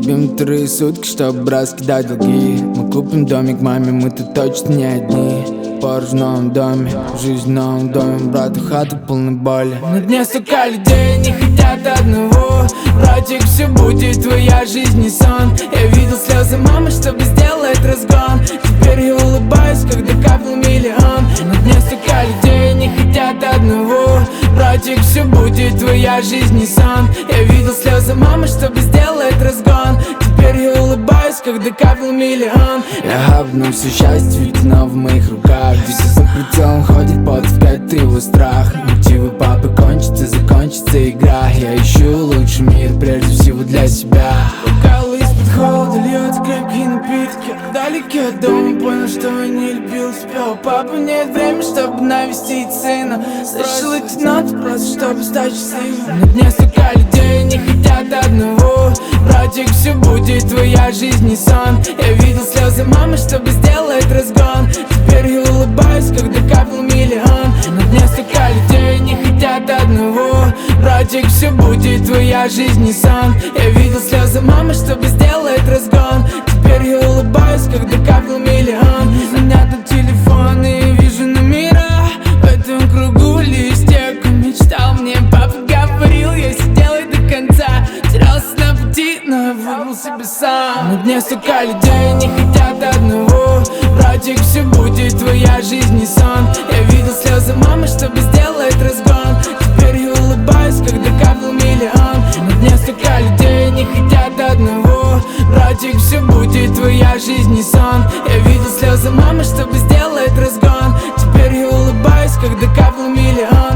любим вторые сутки, чтобы раскидать долги. Мы купим домик маме, мы тут точно не одни. Порж в новом доме, жизнь в новом доме, брату хату полной боли. На дне столько людей не хотят одного. Братик, все будет, твоя жизнь не сон. Я видел слезы мамы, чтобы сделать разгон. Теперь я улыбаюсь, когда капнул миллион. На дне столько людей не хотят одного. Братик, все будет, твоя жизнь не сон. Я видел слезы мамы, чтобы сделать разгон. Теперь я улыбаюсь, когда капнул миллион. Я обну все счастье, ведь оно в моих руках. Здесь за прицелом ходит подвигать его страх. Мотивы папы кончатся, закончится игра. Я ищу лучший мир, прежде всего для себя. Бокалы из-под холода льют крепкие напитки. Вдалеке от дома понял, что я не любил тебя. У папы нет времени, чтобы навестить сына. Слышал эти ноты просто, чтобы стать счастливым. На дне столько людей не хотят одного. Братик, все будет, твоя жизнь не сон. Я видел слезы мамы, чтобы сделать разгон. Теперь я улыбаюсь, когда капнул миллион. На дне столько людей не хотят одного. Братик, все будет, твоя жизнь не сон. Я видел слезы мамы, чтобы сделать разгон. Теперь я улыбаюсь, когда капнул миллион. Звонят на телефон и вижу номера. В этом кругу листьев мечтал мне. Папа говорил, если делай до конца. Терялся на пути, но я выбрал себе сам. На дне столько людей не хотят одного. Братик, все будет, твоя жизнь не сон. Я видел слезы мамы, чтобы сделать разгон. Теперь я улыбаюсь, когда капнул миллион. На дне столько людей не хотят одного. Братик, все будет, твоя жизнь не сон. Я видел слезы мамы, чтобы сделать разгон. Теперь я улыбаюсь, когда капнул миллион.